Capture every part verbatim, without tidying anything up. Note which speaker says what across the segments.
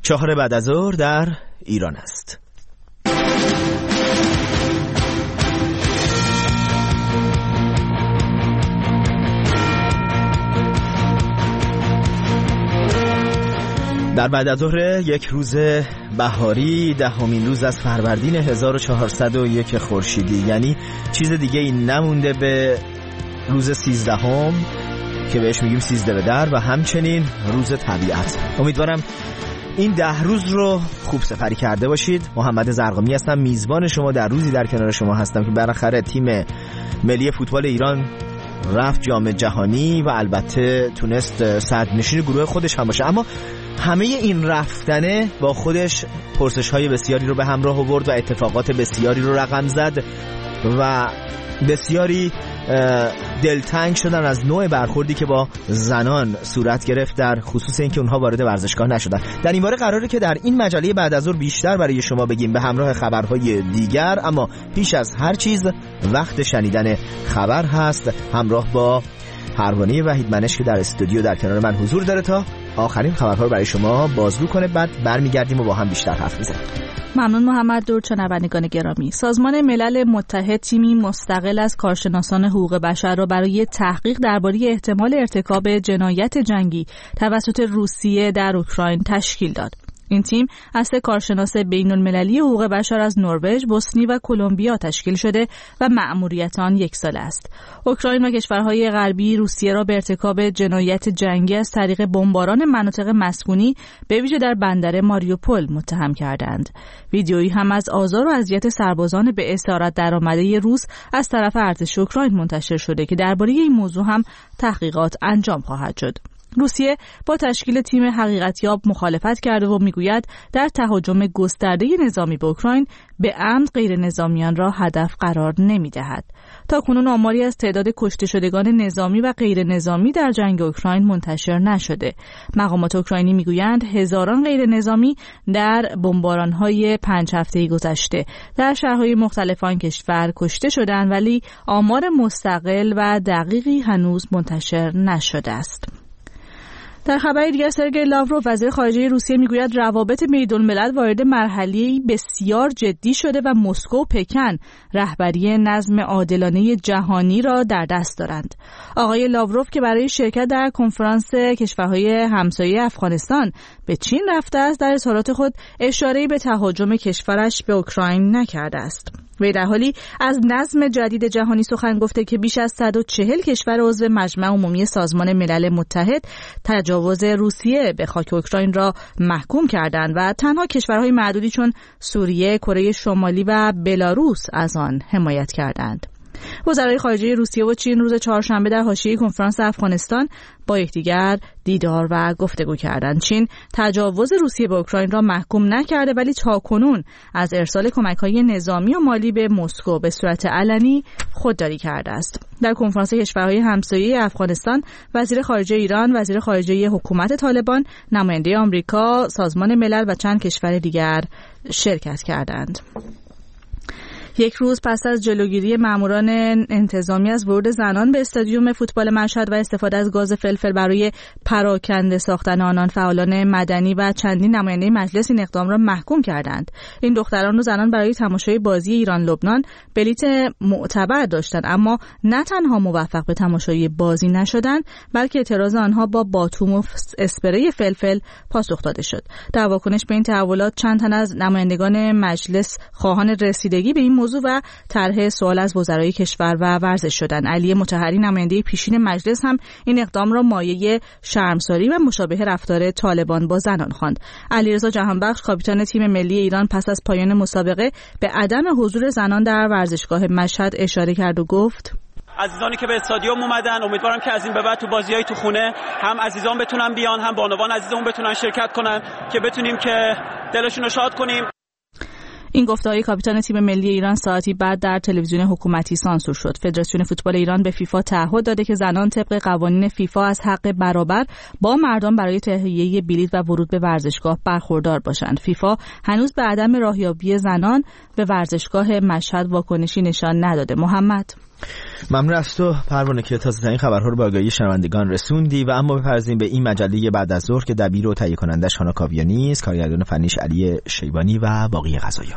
Speaker 1: چهار بعد از ظهر در ایران است. در بعد از ظهر یک روز بهاری، دهمین روز از فروردین هزار و چهارصد و یک خورشیدی، یعنی چیز دیگه این نمونده به روز سیزدهم که بهش میگیم سیزده به در و همچنین روز طبیعت. امیدوارم این ده روز رو خوب سپری کرده باشید. محمد زرقامی هستم، میزبان شما در روزی در کنار شما هستم که بالاخره تیم ملی فوتبال ایران رفت جام جهانی و البته تونست صدرنشین گروه خودش هم باشه، اما همه این رفتنه با خودش پرسش‌های بسیاری رو به همراه آورد و اتفاقات بسیاری رو رقم زد و بسیاری دلتنگ شدن از نوع برخوردی که با زنان صورت گرفت، در خصوص اینکه اونها وارد ورزشگاه نشدن. در این باره قراره که در این مجله بعد از ظهر بیشتر برای شما بگیم به همراه خبرهای دیگر، اما پیش از هر چیز وقت شنیدن خبر هست همراه با پروانه وحیدمنش که در استودیو در کنار من حضور داره تا آخرین خبرها رو برای شما بازگو کنه. بعد برمیگردیم و با هم بیشتر حرف میزنیم.
Speaker 2: ممنون محمد. دور شنوندگان گرامی، سازمان ملل متحد تیمی مستقل از کارشناسان حقوق بشر را برای تحقیق درباره احتمال ارتکاب جنایت جنگی توسط روسیه در اوکراین تشکیل داد. این تیم از سه کارشناس بین‌المللی حقوق بشر از نروژ، بوسنی و کلمبیا تشکیل شده و مأموریت آن یک ساله است. اوکراین و کشورهای غربی روسیه را به ارتکاب جنایت جنگی از طریق بمباران مناطق مسکونی به ویژه در بندر ماریوپول متهم کردند. ویدیویی هم از آزار و اذیت سربازان به اسارت درآمده روس از طرف ارتش اوکراین منتشر شده که درباره این موضوع هم تحقیقات انجام خواهد شد. روسیه با تشکیل تیم حقیقتیاب مخالفت کرده و میگوید در تهاجم گسترده نظامی به اوکراین به عمد غیر نظامیان را هدف قرار نمیدهد. تا کنون آماری از تعداد کشته شدگان نظامی و غیر نظامی در جنگ اوکراین منتشر نشده. مقامات اوکراینی میگویند هزاران غیر نظامی در بمباران‌های پنج هفته‌ای گذشته در شهرهای مختلف آن کشور کشته شدند، ولی آمار مستقل و دقیقی هنوز منتشر نشده است. در خبر دیگر، سرگئی لاوروف وزیر خارجه روسیه میگوید روابط بین‌الملل وارد مرحله‌ای بسیار جدی شده و مسکو و پکن رهبری نظم عادلانه جهانی را در دست دارند. آقای لاوروف که برای شرکت در کنفرانس کشورهای همسایه افغانستان به چین رفته است، در اظهارات خود اشاره‌ای به تهاجم کشورش به اوکراین نکرده است. وی در حالی از نظم جدید جهانی سخن گفته که بیش از صد و چهل کشور عضو مجمع عمومی سازمان ملل متحد تجاوز روسیه به خاک اوکراین را محکوم کردند و تنها کشورهای معدودی چون سوریه، کره شمالی و بلاروس از آن حمایت کردند. وزرای خارجه روسیه و چین روز چهارشنبه در حاشیه کنفرانس افغانستان با یکدیگر دیدار و گفتگو کردند. چین تجاوز روسیه به اوکراین را محکوم نکرده، ولی تاکنون از ارسال کمک‌های نظامی و مالی به مسکو به صورت علنی خودداری کرده است. در کنفرانس کشورهای همسایه افغانستان، وزیر خارجه ایران، وزیر خارجه حکومت طالبان، نماینده آمریکا، سازمان ملل و چند کشور دیگر شرکت کردند. یک روز پس از جلوگیری ماموران انتظامی از ورود زنان به استادیوم فوتبال مشهد و استفاده از گاز فلفل برای پراکنده ساختن آنان، فعالان مدنی و چندین نماینده مجلس این اقدام را محکوم کردند. این دختران و زنان برای تماشای بازی ایران لبنان بلیت معتبر داشتند، اما نه تنها موفق به تماشای بازی نشدند، بلکه اعتراض آنها با باتوم و اسپری فلفل پاسخ داده شد. در واکنش به این تحولات چند تن از نمایندگان مجلس خواهان رسیدگی به این موضوع و طرح سوال از وزرای کشور و ورزش شدند. علی مطهری نماینده پیشین مجلس هم این اقدام را مایه شرمساری و مشابه رفتار طالبان با زنان خواند. علیرضا جهانبخش کاپیتان تیم ملی ایران پس از پایان مسابقه به عدم حضور زنان در ورزشگاه مشهد اشاره کرد و گفت:
Speaker 3: عزیزانی که به استادیوم اومدن، امیدوارم که از این به بعد تو بازیای تو خونه هم عزیزان بتونن بیان، هم بانوان عزیزمون بتونن شرکت کنن که بتونیم که دلشون رو شاد کنیم.
Speaker 2: این گفته‌های کاپیتان تیم ملی ایران ساعتی بعد در تلویزیون حکومتی سانسور شد. فدراسیون فوتبال ایران به فیفا تعهد داده که زنان طبق قوانین فیفا از حق برابر با مردان برای تهیه بلیط و ورود به ورزشگاه برخوردار باشند. فیفا هنوز به عدم راهیابی زنان به ورزشگاه مشهد واکنشی نشان نداده. محمد
Speaker 1: ممنون از تو پروانه که تازه ترین خبرها رو به آگاهی شنوندگان رسوندی. و اما بپرزیم به این مجله بعد از ظهر که دبیر و تهیه کنندش هانا کاویانی است، کارگردان فنیش علی شیبانی و باقی قضایا.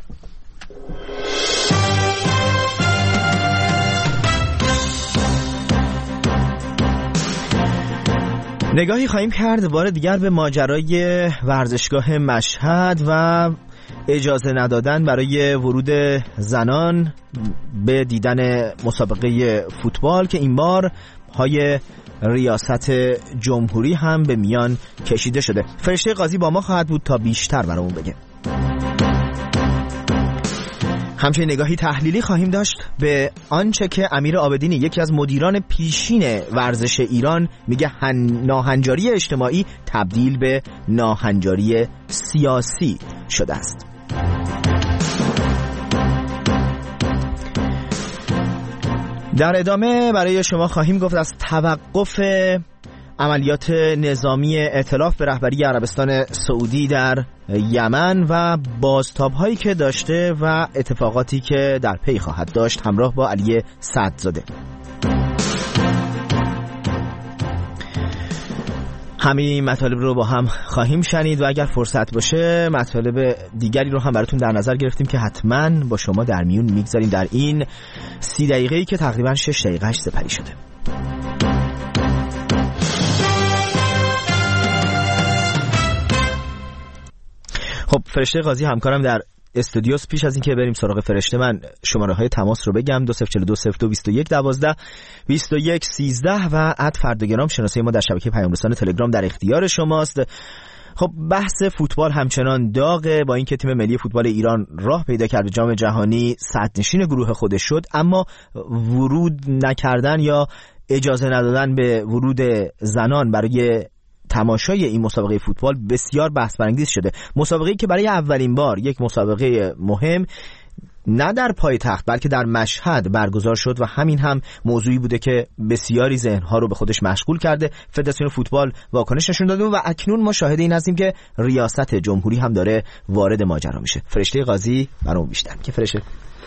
Speaker 1: نگاهی خواهیم کرد بار دیگر به ماجرای ورزشگاه مشهد و اجازه ندادن برای ورود زنان به دیدن مسابقه فوتبال که این بار های ریاست جمهوری هم به میان کشیده شده. فرشته قاضی با ما خواهد بود تا بیشتر برامون بگه. همچنین نگاهی تحلیلی خواهیم داشت به آنچه که امیر عابدینی یکی از مدیران پیشین ورزش ایران میگه هن... ناهنجاری اجتماعی تبدیل به ناهنجاری سیاسی شده است. در ادامه برای شما خواهیم گفت از توقف عملیات نظامی ائتلاف به رهبری عربستان سعودی در یمن و بازتاب‌هایی که داشته و اتفاقاتی که در پی خواهد داشت، همراه با علی صدزاده. همین مطالب رو با هم خواهیم شنید و اگر فرصت باشه مطالب دیگری رو هم براتون در نظر گرفتیم که حتما با شما در میون میگذاریم در این سی دقیقه‌ای که تقریبا شش دقیقه‌اش سپری شده. خب فرشته قاضی همکارم در استودیوس. پیش از اینکه بریم سراغ فرشته من شماره های تماس رو بگم: دو صفر چهار دو صفر دو بیست و یک دوازده بیست و یک سیزده و ات فردگرام شناسه ما در شبکه پیام رسان تلگرام در اختیار شماست. خب بحث فوتبال همچنان داغه، با اینکه تیم ملی فوتبال ایران راه پیدا کرد به جام جهانی، صدرنشین گروه خودش شد، اما ورود نکردن یا اجازه ندادن به ورود زنان برای تماشای این مسابقه فوتبال بسیار بحث برانگیز شده. مسابقه‌ای که برای اولین بار یک مسابقه مهم نه در پایتخت بلکه در مشهد برگزار شد و همین هم موضوعی بوده که بسیاری ذهن‌ها رو به خودش مشغول کرده. فدراسیون فوتبال واکنش نشون داده و اکنون ما شاهد این هستیم که ریاست جمهوری هم داره وارد ماجرا میشه. فرشته قاضی برام بیشتر که فرشته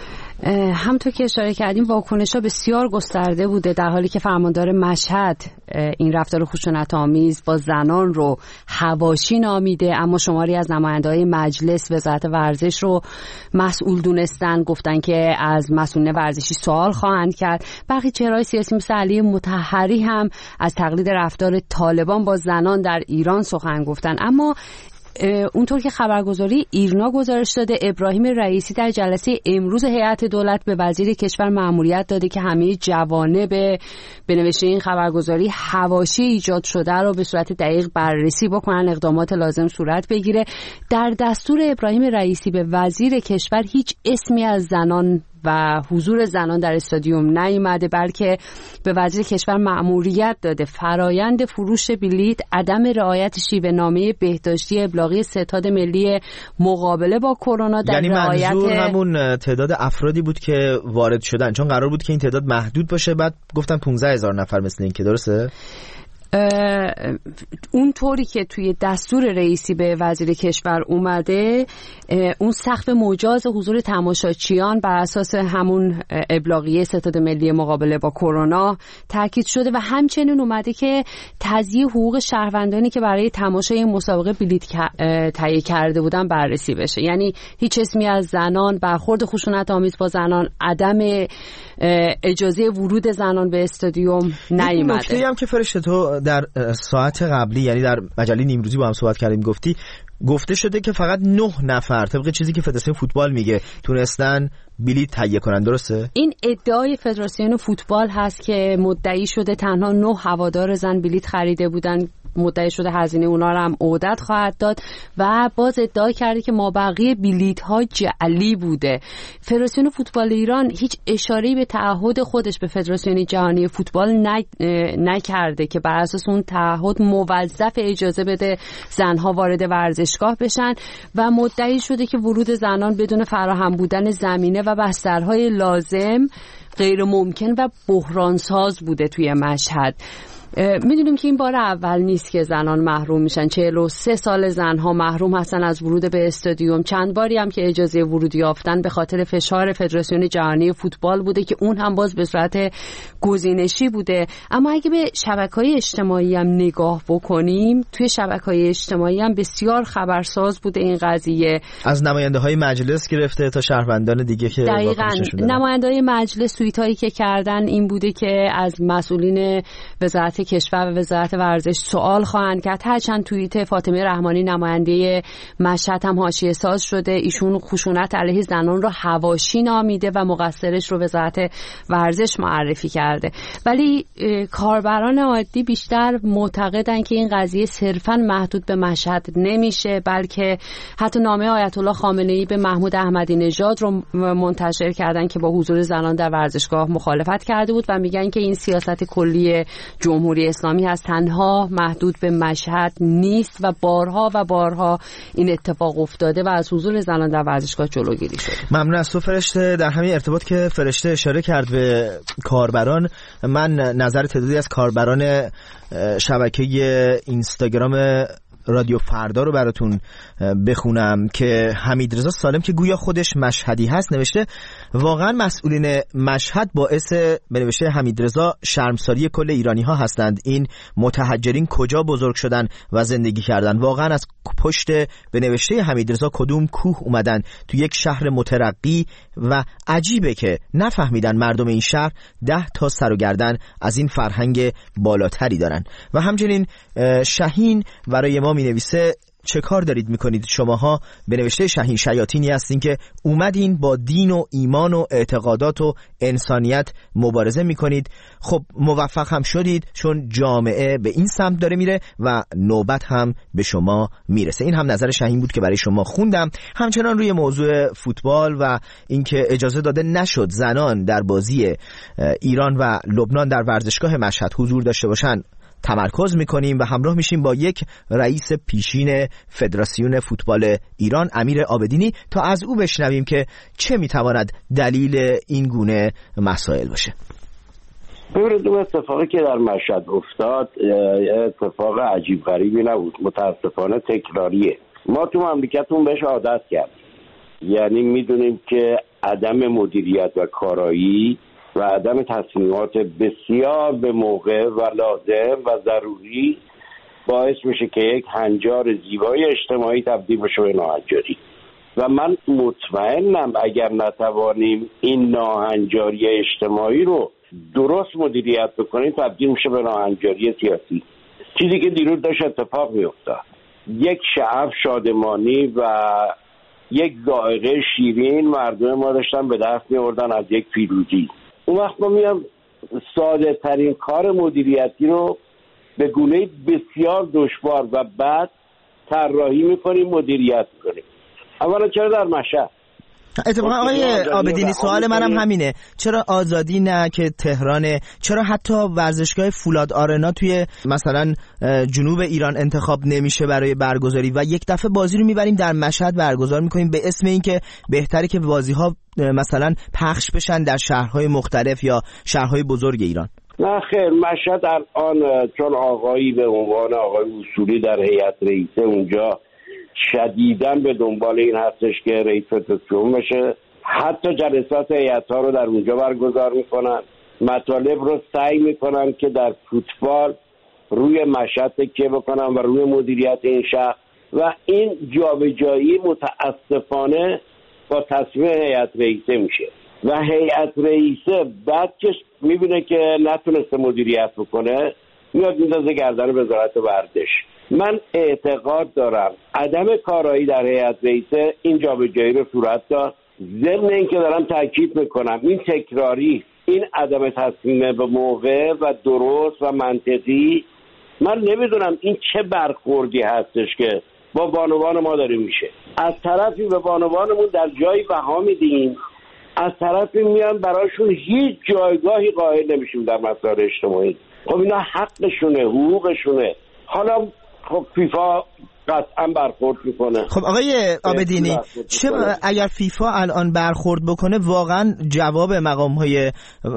Speaker 4: همونطور که اشاره کردیم واکنش‌ها بسیار گسترده بوده، در حالی که فرماندار مشهد این رفتار خشونت‌آمیز با زنان رو حواشی نامیده، اما شماری از نماینده‌های مجلس وزارت ورزش رو مسئول دونستن، گفتن که از مسئولین ورزشی سوال خواهند کرد. برخی چهره‌های سیاسی مثل علی مطهری هم از تقلید رفتار طالبان با زنان در ایران سخن گفتن. اما اونطور که خبرگزاری ایرنا گزارش داده، ابراهیم رئیسی در جلسه امروز هیئت دولت به وزیر کشور مأموریت داده که همه جوانب به نوشته این خبرگزاری حواشی ایجاد شده رو به صورت دقیق بررسی بکنن، اقدامات لازم صورت بگیره. در دستور ابراهیم رئیسی به وزیر کشور هیچ اسمی از زنان و حضور زنان در استادیوم نیامده، بلکه به وزیر کشور مأموریت داده فرایند فروش بلیط، عدم رعایت شیوه نامه بهداشتی ابلاغی ستاد ملی مقابله با کرونا در
Speaker 1: یعنی
Speaker 4: رعایت،
Speaker 1: منظور همون تعداد افرادی بود که وارد شدن، چون قرار بود که این تعداد محدود باشه، بعد گفتن پانزده هزار نفر مثل این که درسته؟
Speaker 4: اون طوری که توی دستور رئیسی به وزیر کشور اومده، اون سقف مجاز حضور تماشاچیان بر اساس همون ابلاغیه ستاد ملی مقابله با کرونا تاکید شده و همچنین اومده که تضییع حقوق شهروندانی که برای تماشای مسابقه بلیط تهیه کرده بودن بررسی بشه. یعنی هیچ اسمی از زنان، برخورد خشونت آمیز با زنان، عدم اجازه ورود زنان به استادیوم نیامده.
Speaker 1: نکته‌ای هم که فرشته تو در ساعت قبلی، یعنی در مجله نیمروزی با هم صحبت کردیم، گفتی گفته شده که فقط نه نفر طبق چیزی که فدراسیون فوتبال میگه تونستن بلیط تهیه کنن، درسته؟
Speaker 4: این ادعای فدراسیون فوتبال هست که مدعی شده تنها نه هوادار زن بلیط خریده بودن، مدعی شده هزینه اونا رو هم عودت خواهد داد و باز ادعا کرده که مابقی بلیط ها جعلی بوده. فدراسیون فوتبال ایران هیچ اشاره‌ای به تعهد خودش به فدراسیون جهانی فوتبال نکرده که بر اساس اون تعهد موظف اجازه بده زنها وارد ورزشگاه بشن و مدعی شده که ورود زنان بدون فراهم بودن زمینه و بسترهای لازم غیر ممکن و بحرانساز بوده توی مشهد. میدونیم که این بار اول نیست که زنان محروم میشن. چهل و سه سال زنها محروم هستن از ورود به استادیوم. چند باری هم که اجازه ورود یافتن به خاطر فشار فدراسیون جهانی فوتبال بوده که اون هم باز به صورت گزینشی بوده. اما اگه به شبکه‌های اجتماعی هم نگاه بکنیم، توی شبکه‌های اجتماعی هم بسیار خبرساز بوده این قضیه،
Speaker 1: از نماینده‌های مجلس گرفته تا شهروندان دیگه که
Speaker 4: دقیقاً نماینده‌های مجلس توییتایی که کردن این بوده که از مسئولین وزارت کشور و وزارت ورزش سوال خواهند کرد. هرچند توییت فاطمه رحمانی نماینده مشهد هم حاشیه ساز شده، ایشون خشونت علیه زنان رو حواشی نامیده و مقصرش رو وزارت ورزش معرفی کرده. ولی کاربران عادی بیشتر معتقدن که این قضیه صرفاً محدود به مشهد نمیشه، بلکه حتی نامه آیت الله خامنه‌ای به محمود احمدی نژاد رو منتشر کردن که با حضور زنان در ورزشگاه مخالفت کرده بود و میگن که این سیاست کلی جمهوری اسلامی هست، تنها محدود به مشهد نیست و بارها و بارها این اتفاق افتاده و از حضور زنان در ورزشگاه جلوگیری شده.
Speaker 1: ممنون از تو فرشته. در همین ارتباط که فرشته اشاره کرد به کاربران، من نظر تعدادی از کاربران شبکه اینستاگرام رادیو فردا رو براتون بخونم که حمیدرضا سالم که گویا خودش مشهدی هست نوشته: واقعا مسئولین مشهد باعث به نوشته حمیدرضا شرمساری کل ایرانی ها هستند. این متهجرین کجا بزرگ شدن و زندگی کردن؟ واقعا از پشت به نوشته حمیدرضا کدوم کوه اومدن تو یک شهر مترقی و عجیبه که نفهمیدن مردم این شهر ده تا سر و گردن از این فرهنگ بالاتری دارن. و همچنین شاهین برای ما می نویسه: چه کار دارید میکنید شماها؟ به نوشته شاهین شیاطینی هستین که اومدین با دین و ایمان و اعتقادات و انسانیت مبارزه میکنید. خب موفق هم شدید، چون جامعه به این سمت داره میره و نوبت هم به شما میرسه. این هم نظر شاهین بود که برای شما خوندم. همچنان روی موضوع فوتبال و اینکه اجازه داده نشد زنان در بازی ایران و لبنان در ورزشگاه مشهد حضور داشته باشن تمرکز میکنیم و همراه میشیم با یک رئیس پیشین فدراسیون فوتبال ایران، امیر عابدینی، تا از او بشنویم که چه میتواند دلیل این گونه مسائل باشه.
Speaker 5: ببینید اون اتفاقی که در مشهد افتاد اتفاق عجیب غریبی نبود، متاسفانه تکراریه. ما تو مملکتمون بهش عادت کردیم، یعنی میدونیم که عدم مدیریت و کارایی و عدم تصمیمات بسیار به موقع و لازم و ضروری باعث میشه که یک هنجار زیبای اجتماعی تبدیل بشه به ناهنجاری. و من مطمئنم اگر نتوانیم این ناهنجاری اجتماعی رو درست مدیریت بکنیم تبدیل میشه به ناهنجاری سیاسی. چیزی که دیروز داشت اتفاق میافتاد، یک شعف شادمانی و یک ذائقه شیرین مردم ما داشتن به دست می‌آوردن از یک پیروزی. اون وقت ما میام ساده ترین کار مدیریتی رو به گونه بسیار دشوار و بعد طراحی میکنیم، مدیریت میکنیم. اولا چرا در مشهد؟
Speaker 1: اتفاقا آقای عابدینی سوال منم همینه، چرا آزادی نه که تهرانه؟ چرا حتی ورزشگاه فولاد آرنا توی مثلا جنوب ایران انتخاب نمیشه برای برگزاری و یک دفعه بازی رو میبریم در مشهد برگزار میکنیم به اسم اینکه بهتره که بازی ها مثلا پخش بشن در شهرهای مختلف یا شهرهای بزرگ ایران؟
Speaker 5: نه خیر، مشهد الان چون آقایی به عنوان آقای اصولی در هیئت رئیسه اونجا شدیداً به دنبال این هستش که رئیس فدراسیون بشه، حتی جلسات هیئت‌ها رو در اونجا برگزار میکنن، مطالب رو سعی میکنن که در فوتبال روی مشهد تکیه بکنن و روی مدیریت این شهر و این جابجایی متاسفانه با تصمیم هیئت رئیسه میشه و هیئت رئیسه بعد که میبینه که نتونسته مدیریت بکنه میاد میندازه گردن وزارت ورزش. من اعتقاد دارم عدم کارایی در هیئت رئیسه این جابجایی رو صورت داد. ضمن اینکه دارم تاکید میکنم این تکراری، این عدم تصمیم به موقع و درست و منطقی، من نمیدونم این چه برخوردی هستش که با بانوان ما داره میشه. از طرفی به بانوانمون در جایی بها میدیم، از طرفی میان براشون هیچ جایگاهی قائل نمیشیم در مسائل اجتماعی. خب اینا حقشونه، حقوقشونه. حالا خب فیفا قطعا برخورد میکنه.
Speaker 1: خب آقای عابدینی، چه اگر فیفا الان برخورد بکنه واقعا جواب مقام‌های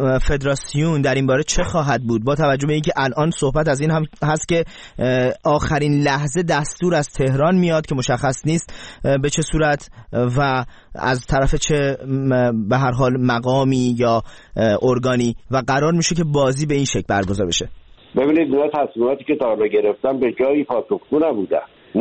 Speaker 1: فدراسیون در این باره چه خواهد بود، با توجه به اینکه الان صحبت از این هم هست که آخرین لحظه دستور از تهران میاد که مشخص نیست به چه صورت و از طرف چه به هر حال مقامی یا ارگانی و قرار میشه که بازی به این شکل برگزار بشه؟
Speaker 5: ببینید اینا تصمیماتی که تا حالا گرفتن به جایی پاسخگو نبودن.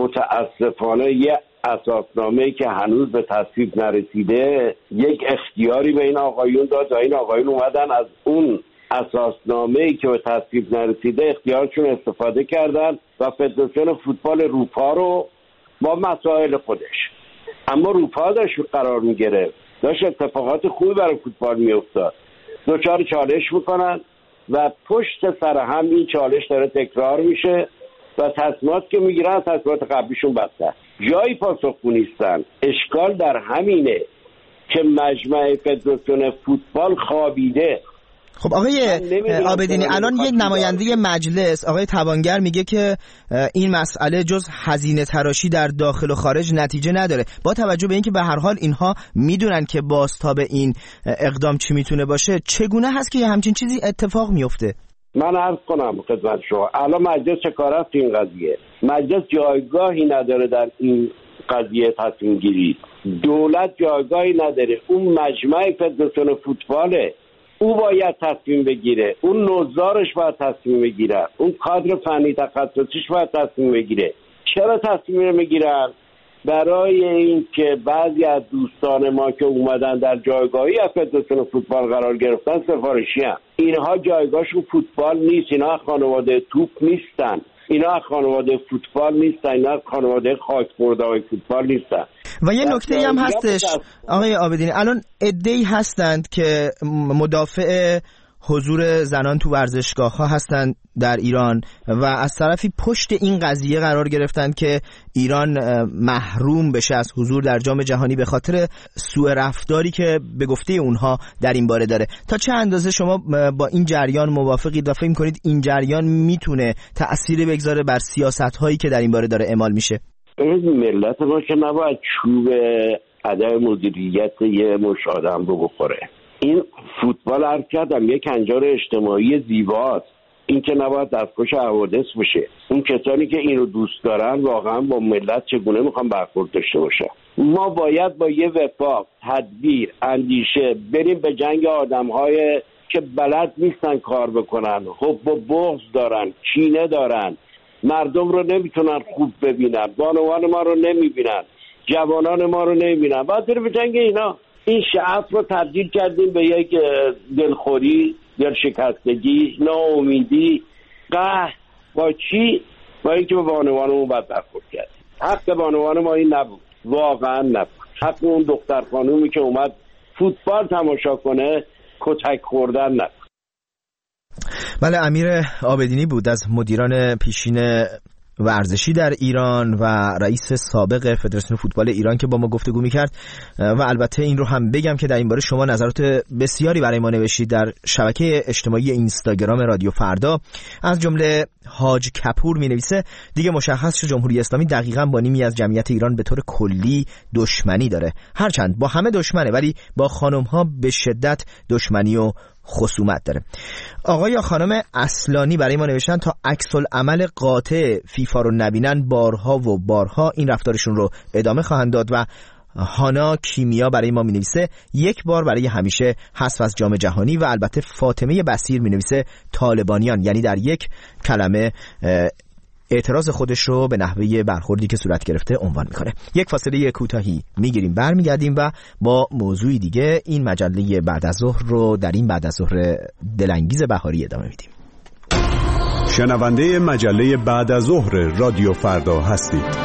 Speaker 5: متاسفانه یه اساسنامه‌ای که هنوز به تصویب نرسیده یک اختیاری به این آقایون داد و این آقایون اومدن از اون اساسنامه‌ای که به تصویب نرسیده اختیارشون استفاده کردن و فدراسیون فوتبال روپا رو با مسائل خودش، اما روپا داشت قرار می‌گرفت، داشت اتفاقات خوبی برای فوتبال می‌افتاد، دوچار چالش می‌کنن و پشت سر هم این چالش داره تکرار میشه و تصمیمات که میگیرن تصمیمات قبلیشون بدتر. جایی پاسخگو نیستن. اشکال در همینه که مجمع فدراسیون فوتبال خوابیده.
Speaker 1: خب آقای عابدینی، الان یک نماینده مجلس آقای توانگر میگه که این مسئله جز هزینه تراشی در داخل و خارج نتیجه نداره. با توجه به اینکه به هر حال اینها میدونن که بازتاب این اقدام چی میتونه باشه، چگونه هست که همچین چیزی اتفاق میفته؟
Speaker 5: من عرض کنم خدمت شما، الان مجلس چه کار است این قضیه؟ مجلس جایگاهی نداره در این قضیه تصمیم گیری. دولت جایگاهی نداره. اون مجمع فدراسیون فوتباله، او باید تصمیم بگیره، اون نوزارش باید تصمیم بگیره، اون کادر فنی تخصصیش باید تصمیم بگیره. چرا تصمیم نمیگیرن؟ برای اینکه بعضی از دوستان ما که اومدن در جایگاهی از فدراسیون فوتبال قرار گرفتن سفارشی هم. اینها جایگاهشون فوتبال نیست، اینها خانواده توپ نیستن، اینا خانواده فوتبال نیستن، اینا خانواده خاک خورده‌های فوتبال نیستن.
Speaker 1: و یه نکته هم هستش آقای عابدینی، الان عده‌ای هستند که مدافع حضور زنان تو ورزشگاه‌ها هستند در ایران و از طرفی پشت این قضیه قرار گرفتن که ایران محروم بشه از حضور در جام جهانی به خاطر سوء رفتاری که به گفته اونها در این باره داره. تا چه اندازه شما با این جریان موافقید و فکر می‌کنید این جریان میتونه تأثیری بگذاره بر سیاست‌هایی که در این باره داره اعمال میشه؟
Speaker 5: ملت ما که نباید چوب عدم مدیریت یه مش آدم رو بخوره. این فوتبال عرض کردم یک هنجار اجتماعی زیباست، این که نباید دستخوش حوادث بشه. اون کسانی که این رو دوست دارن واقعا با ملت چگونه میخوان برخورد داشته باشن. ما باید با یه وفاق، تدبیر، اندیشه بریم به جنگ آدم‌های که بلد نیستن کار بکنن، خب با بغض دارن، کینه دارن، مردم رو نمیتونن خوب ببینن، بانوان ما رو نمیبینن، جوانان ما رو نمیبینن. باید بریم به جنگ اینا. این شعف رو تبدیل کردیم به یک دلخوری، دلشکستگی، ناامیدی، قهر. با چی؟ با اینکه به بانوانمون بد برخورد کردیم. حق بانوان ما این نبود، واقعا نبود. حق اون دختر خانومی که اومد فوتبال تماشا کنه کتک خوردن نبود.
Speaker 1: بله، امیر عابدینی بود از مدیران پیشین ورزشی در ایران و رئیس سابق فدراسیون فوتبال ایران که با ما گفتگو می‌کرد. و البته این رو هم بگم که در این باره شما نظرات بسیاری برای ما نوشتید در شبکه اجتماعی اینستاگرام رادیو فردا. از جمله حاج کپور می‌نویسه دیگه مشخص شد جمهوری اسلامی دقیقاً با نیمی از جمعیت ایران به طور کلی دشمنی داره. هرچند با همه دشمنه ولی با خانم‌ها به شدت دشمنی و خصومت داره. آقای یا خانم اصلانی برای ما نوشتن تا عکس‌العمل قاطع فیفا رو نبینن بارها و بارها این رفتارشون رو ادامه خواهند داد. و هانا کیمیا برای ما می‌نویسه یک بار برای همیشه حذف از جام جهانی. و البته فاطمه بصیر می‌نویسه طالبانیان، یعنی در یک کلمه اعتراض خودش رو به نحوه برخوردی که صورت گرفته عنوان میکنه. یک فاصله کوتاهی میگیریم، برمیگردیم و با موضوعی دیگه این مجله بعد از ظهر رو در این بعد از ظهر دلانگیز بهاری ادامه میدیم.
Speaker 6: شنونده مجله بعد از ظهر رادیو فردا هستید.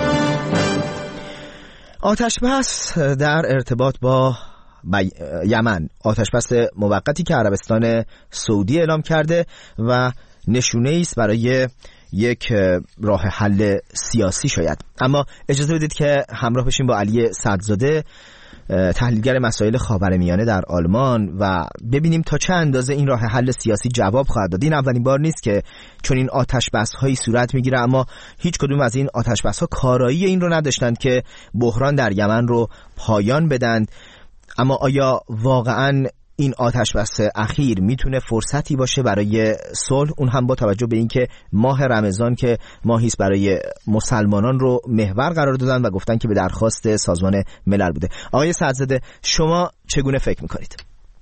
Speaker 1: آتشبس در ارتباط با یمن، آتشبس موقتی که عربستان سعودی اعلام کرده و نشونه است برای یک راه حل سیاسی شاید. اما اجازه بدید که همراه بشیم با علی سدزاده، تحلیلگر مسائل خاورمیانه در آلمان، و ببینیم تا چه اندازه این راه حل سیاسی جواب خواهد داد. این اولین بار نیست که چون این آتش بس هایی صورت میگیره، اما هیچ کدوم از این آتش بس ها کارایی این رو نداشتند که بحران در یمن رو پایان بدند. اما آیا واقعاً این آتش بس اخیر میتونه فرصتی باشه برای صلح، اون هم با توجه به اینکه ماه رمضان که ماهی است برای مسلمانان رو محور قرار دادن و گفتن که به درخواست سازمان ملل بوده؟ آقای سدزاده، شما چگونه فکر میکنید؟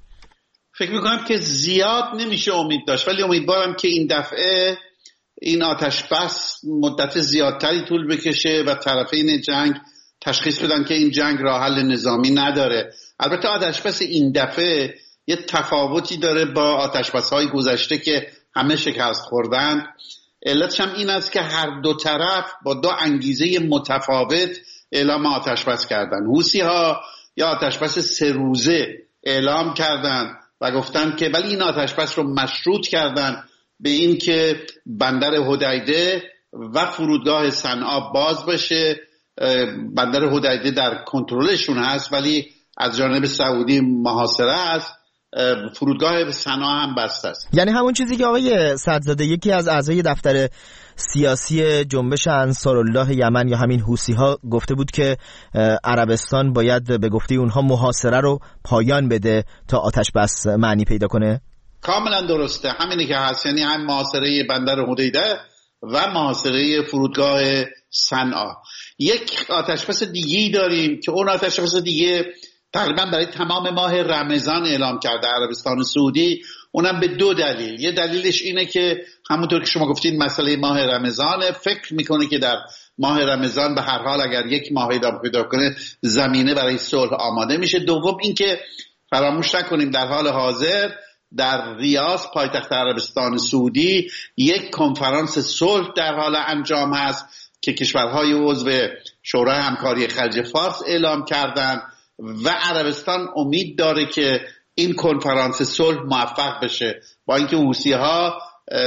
Speaker 7: فکر میکنم که زیاد نمیشه امید داشت، ولی امیدوارم که این دفعه این آتش بس مدت زیادتری طول بکشه و طرفین جنگ تشخیص بدن که این جنگ راه حل نظامی نداره. البته آتش بس این دفعه یه تفاوتی داره با آتش بس های گذشته که همه شکست خوردن. علتش هم این است که هر دو طرف با دو انگیزه متفاوت اعلام آتش بس کردن. حوثی ها یا آتش بس سه روزه اعلام کردن و گفتن که ولی این آتش بس رو مشروط کردن به این که بندر حدیده و فرودگاه صنعا باز بشه. بندر حدیده در کنترلشون هست ولی از جانب سعودی محاصره است، فرودگاه صنعا هم بسته است.
Speaker 1: یعنی همون چیزی که آقای سدزاده، یکی از اعضای دفتر سیاسی جنبش انصارالله یمن یا همین حوثی ها، گفته بود که عربستان باید به گفته اونها محاصره رو پایان بده تا آتش بس معنی پیدا کنه.
Speaker 7: کاملا درسته، همینه که هست. یعنی هم محاصره بندر حدیده و محاصره فرودگاه صنعا. یک آتش بس دیگه‌ای داریم که اون آتش بس دیگه تقریبا برای تمام ماه رمضان اعلام کرده عربستان سعودی. اونم به دو دلیل. یه دلیلش اینه که همونطور که شما گفتین مسئله ماه رمضان، فکر میکنه که در ماه رمضان به هر حال اگر یک ماه ادامه پیدا کنه زمینه برای صلح آماده میشه. دوم اینکه فراموش نکنیم در حال حاضر در ریاض پایتخت عربستان سعودی یک کنفرانس صلح در حال انجام هست که کشورهای عضو شورای همکاری خلیج فارس اعلام کردن و عربستان امید داره که این کنفرانس صلح موفق بشه. با اینکه حوثی‌ها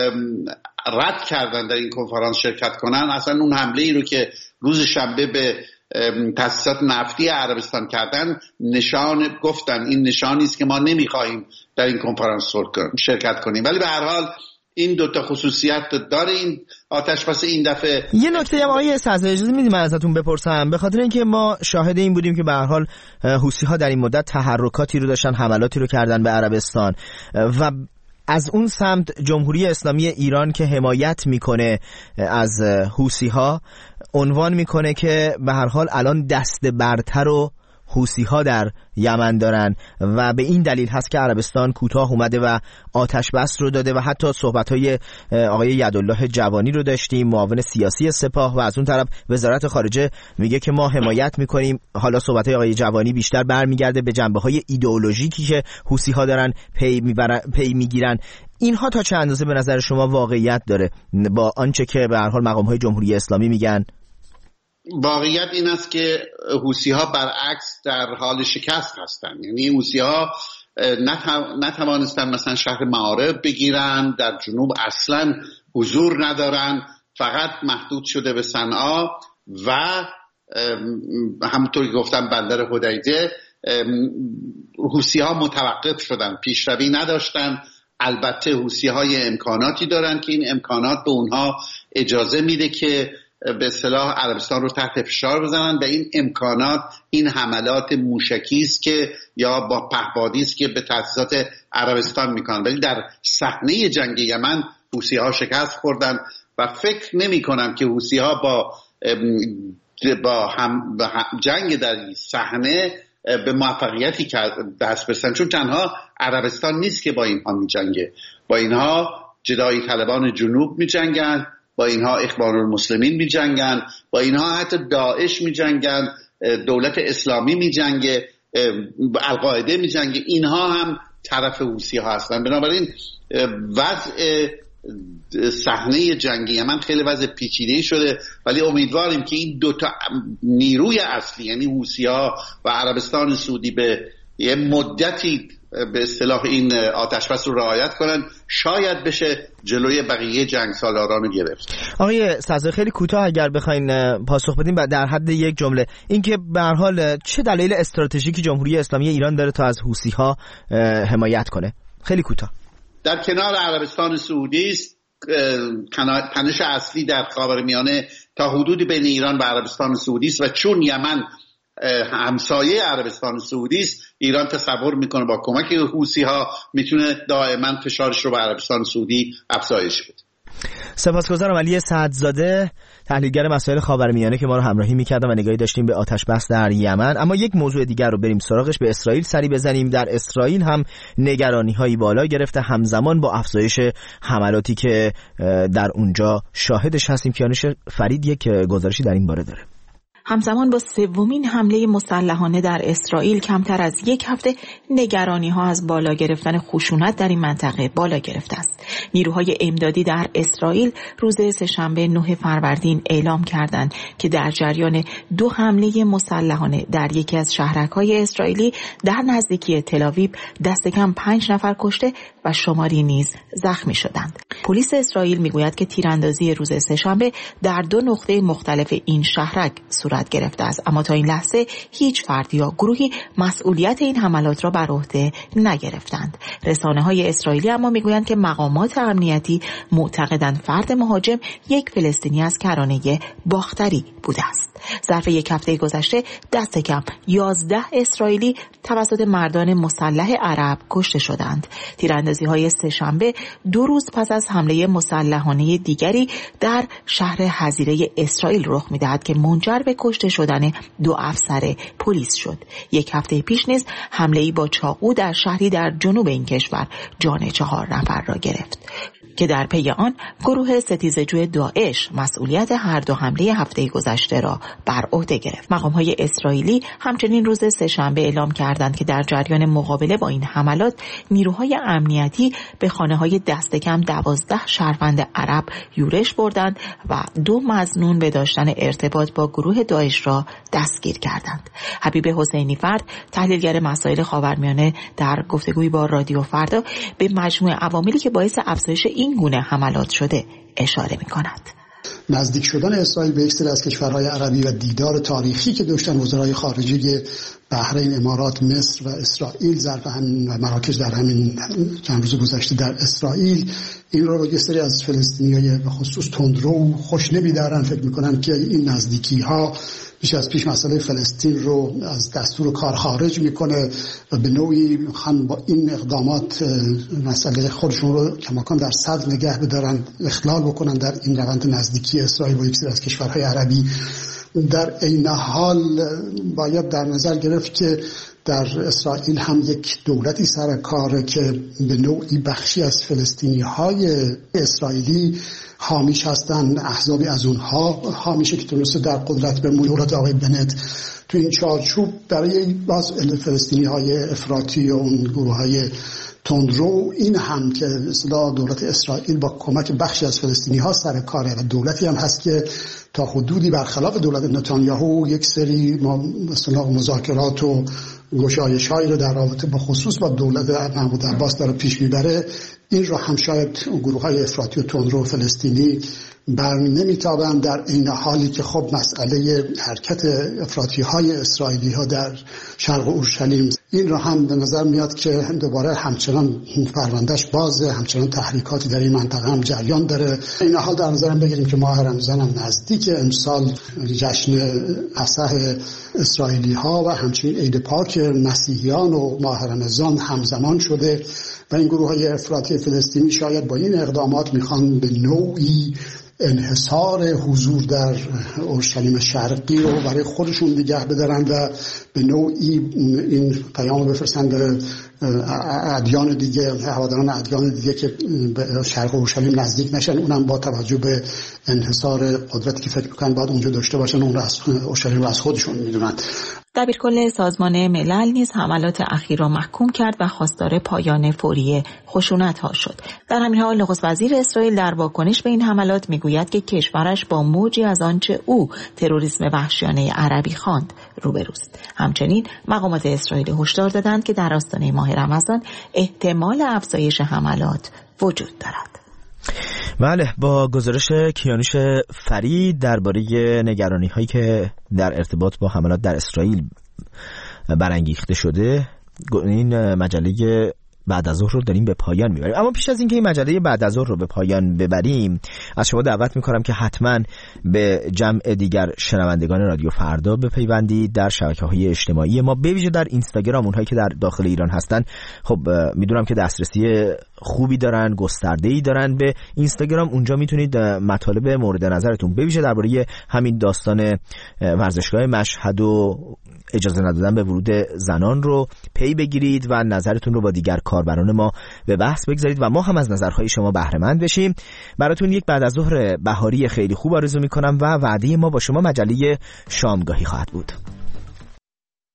Speaker 7: رد کردن در این کنفرانس شرکت کنن، اصلا اون حمله ای رو که روز شنبه به تأسیسات نفتی عربستان کردن نشان گفتن این نشانی است که ما نمیخواهیم در این کنفرانس صلح شرکت کنیم. ولی به هر حال این دوتا خصوصیت داره این آتش بس این دفعه.
Speaker 1: یه نکته هم آقای سدزاده اجازه میدید من ازتون بپرسم، به خاطر اینکه ما شاهد این بودیم که به هر حال حوثی‌ها در این مدت تحرکاتی رو داشتن، حملاتی رو کردن به عربستان و از اون سمت جمهوری اسلامی ایران که حمایت میکنه از حوثی‌ها عنوان میکنه که به هر حال الان دست برتر و حوثی‌ها در یمن دارن و به این دلیل هست که عربستان کوتاه اومده و آتش بس رو داده و حتی صحبت‌های آقای یدالله جوانی رو داشتیم، معاون سیاسی سپاه، و از اون طرف وزارت خارجه میگه که ما حمایت میکنیم. حالا صحبت‌های آقای جوانی بیشتر برمیگرده به جنبه‌های ایدئولوژیکی که حوثی‌ها دارن پی میبرن پی میگیرن. اینها تا چه اندازه به نظر شما واقعیت داره با آنچه که به هر حال مقام‌های جمهوری اسلامی میگن؟
Speaker 7: واقعیت این است که حوثی‌ها برعکس در حال شکست هستند. یعنی حوثی‌ها نتوانستن مثلا شهر معارف بگیرن، در جنوب اصلا حضور ندارن، فقط محدود شده به صنعا و همونطور که گفتم بندر حدیده. حوثی‌ها متوقف شدن، پیشروی نداشتن. البته حوثی‌های امکاناتی دارن که این امکانات به اونها اجازه میده که به اصطلاح عربستان رو تحت فشار بزنن و این امکانات این حملات موشکی است که یا با پهپادی است که به تأسیسات عربستان میکنن. ولی در صحنه جنگ یمن حوثی‌ها شکست خوردن و فکر نمی‌کنم که حوثی‌ها با با هم جنگ در این صحنه به موفقیتی دست برسن، چون تنها عربستان نیست که با اینها می‌جنگه، با اینها جدایی طلبان جنوب می‌جنگن، با اینها اخوان المسلمین می جنگن، با اینها حتی داعش می جنگن، دولت اسلامی می جنگه، القاعده می جنگه. اینها هم طرف حوثی‌ها هستن. بنابراین وضع صحنه جنگ یمن خیلی وضع پیچیده شده، ولی امیدواریم که این دوتا نیروی اصلی یعنی حوثی‌ها و عربستان سعودی به یه مدتی به اصطلاح این آتش بس رو رعایت کنن، شاید بشه جلوی بقیه جنگ سالاران رو گرفت.
Speaker 1: آقای سرزایی خیلی کوتاه اگر بخواین پاسخ بدین در حد یک جمله، اینکه به هر حال چه دلیل استراتژیکی جمهوری اسلامی ایران داره تا از حوثی‌ها حمایت کنه؟ خیلی کوتاه.
Speaker 7: در کنار عربستان سعودی است، تنش اصلی در خاورمیانه تا حدودی بین ایران و عربستان سعودی است و چون یمن همسایه عربستان سعودی است، ایران تصور میکنه با کمک حوثی‌ها میتونه دائما فشارش رو به عربستان سعودی افزایش بده.
Speaker 1: سپاسگزارم علی سعدزاده، تحلیلگر مسائل خاورمیانه که ما رو همراهی می‌کردن و نگاهی داشتیم به آتش بس در یمن. اما یک موضوع دیگر رو بریم سراغش، به اسرائیل سری بزنیم. در اسرائیل هم نگرانی‌هایی بالا گرفته، همزمان با افزایش حملاتی که در اونجا شاهدش هستیم. کیانوش فرید یک گزارشی در این باره داره.
Speaker 8: همزمان با سومین حمله مسلحانه در اسرائیل، کمتر از یک هفته نگرانی‌ها از بالا گرفتن خشونت در این منطقه بالا گرفته است. نیروهای امدادی در اسرائیل روز سه‌شنبه نه فروردین اعلام کردند که در جریان دو حمله مسلحانه در یکی از شهرک‌های اسرائیلی در نزدیکی تل‌آویو دست کم پنج نفر کشته و شماری نیز زخمی شدند. پلیس اسرائیل میگوید که تیراندازی روز سه‌شنبه در دو نقطه مختلف این شهرک صورت گرفته است، اما تا این لحظه هیچ فرد یا گروهی مسئولیت این حملات را بر عهده نگرفتند. رسانه‌های اسرائیلی اما میگویند که مقامات امنیتی معتقدند فرد مهاجم یک فلسطینی از کرانه باختری بوده است. ظرف یک هفته گذشته دست کم یازده اسرائیلی توسط مردان مسلح عرب کشته شدند. تیراندازی‌های سه‌شنبه دو روز پس از حمله مسلحانه دیگری در شهر حظیره اسرائیل رخ می‌دهد که منجر به کشته شدن دو افسر پلیس شد. یک هفته پیش نیز حمله‌ای با چاقو در شهری در جنوب این کشور جان چهار نفر را گرفت که در پی آن گروه ستیزجوی داعش مسئولیت هر دو حمله هفته گذشته را بر عهده گرفت. مقام‌های اسرائیلی همچنین روز سه‌شنبه اعلام کردند که در جریان مقابله با این حملات نیروهای امنیتی به خانه‌های دست کم دوازده شهروند عرب یورش بردند و دو مظنون به داشتن ارتباط با گروه داعش را دستگیر کردند. حبیب حسینی فرد، تحلیلگر مسائل خاورمیانه، در گفتگویی با رادیو فردا به مجموعه عواملی که باعث افزایش این گونه حملات شده اشاره می‌کند.
Speaker 9: نزدیک شدن اسرائیل به یک سری از کشورهای عربی و دیدار تاریخی که داشتن وزرای خارجه بحرین، امارات، مصر و اسرائیل ظرف همین و مراکش در همین چند روز گذشته در اسرائیل، این رو یک سری از فلسطینیای به خصوص تندرو خوش نمی‌دارن. فکر می‌کنن که این نزدیکی‌ها بیش از پیش مسئله فلسطین رو از دستور کار خارج میکنه و به نوعی میخوان با این اقدامات مسئله خودشون رو کماکان در صدر نگه بدارن، اخلال بکنن در این روند نزدیکی اسرائیل با یک سری از کشورهای عربی. در این حال باید در نظر گرفت که در اسرائیل هم یک دولتی سر کاره که به نوعی بخشی از فلسطینی‌های اسرائیلی حامیش هستن، احزابی از اونها حامیشه که تونسته در قدرت به دولت آقای بنت تو این چارچوب برای باز فلسطینی‌های افراطی و اون گروه‌های تندرو، این هم که اصلا دولت اسرائیل با کمک بخشی از فلسطینی‌ها سر کاره و دولتی هم هست که تا حدودی برخلاف دولت نتانیاهو یک سری مثلا مذاکرات و گشایش‌هایی رو در رابطه با خصوص با دولت محمود عباس داره پیش میبره. این رو هم شاید گروه‌های افراطی و تندرو فلسطینی بر نمیتابند، در این حالی که خب مسئله حرکت افراطی‌های اسرائیلی‌ها در شرق اورشلیم، این رو هم به نظر میاد که دوباره همچنان پروندهش بازه، همچنان تحریکاتی در این منطقه هم جریان داره. این حال در نظرم بگیریم که ماه رمضان هم نزدیک، امسال جشن اصح اسرائیلی‌ها و همچنین عید پاک مسیحیان و ماه رمضان همزمان شده و این گروه‌های افراطی فلسطینی شاید با این اقدامات میخوان به نوعی انحصار حضور در اورشلیم شرقی رو برای خودشون نگه بدارن و به نوعی این پیام بفرستن به ادیان دیگه، هواداران ادیان دیگه که به شرق اورشلیم نزدیک نشن، اونم با توجه به انحصار قدرتی که فکر میکنن باید اونجا داشته باشن، اون رو از اورشلیم رو از خودشون میدونن.
Speaker 8: دبیرکل سازمان ملل نیز حملات اخیر را محکوم کرد و خواستار پایان فوری خشونت‌ها شد. در همین حال نخست وزیر اسرائیل در واکنش به این حملات میگوید که کشورش با موجی از آنچه او تروریسم وحشیانه عربی خواند روبروست. همچنین مقامات اسرائیل هشدار دادند که در آستانه ماه رمضان احتمال افزایش حملات وجود دارد.
Speaker 1: بله، با گزارش کیانوش فرید درباره نگرانی هایی که در ارتباط با حملات در اسرائیل برانگیخته شده، این مجله بعد از ظهر رو داریم به پایان میبریم. اما پیش از اینکه این مجله بعد از ظهر رو به پایان ببریم، از شما دعوت میکنم که حتما به جمع دیگر شنوندگان رادیو فردا بپیوندید در شبکه‌های اجتماعی ما، به ویژه در اینستاگرام. اونهایی که در داخل ایران هستن خب میدونم که دسترسی خوبی دارن، گسترده‌ای دارن به اینستاگرام. اونجا میتونید مطالب مورد نظرتون به ویژه درباره همین داستان ورزشگاه مشهد و اجازه ندادن به ورود زنان رو پی بگیرید و نظرتون رو با دیگر کاربران ما به بحث بگذارید و ما هم از نظرهای شما بهره مند بشیم. براتون یک بعد از ظهر بهاری خیلی خوب آرزو میکنم و وعده ما با شما مجله شامگاهی خواهد بود.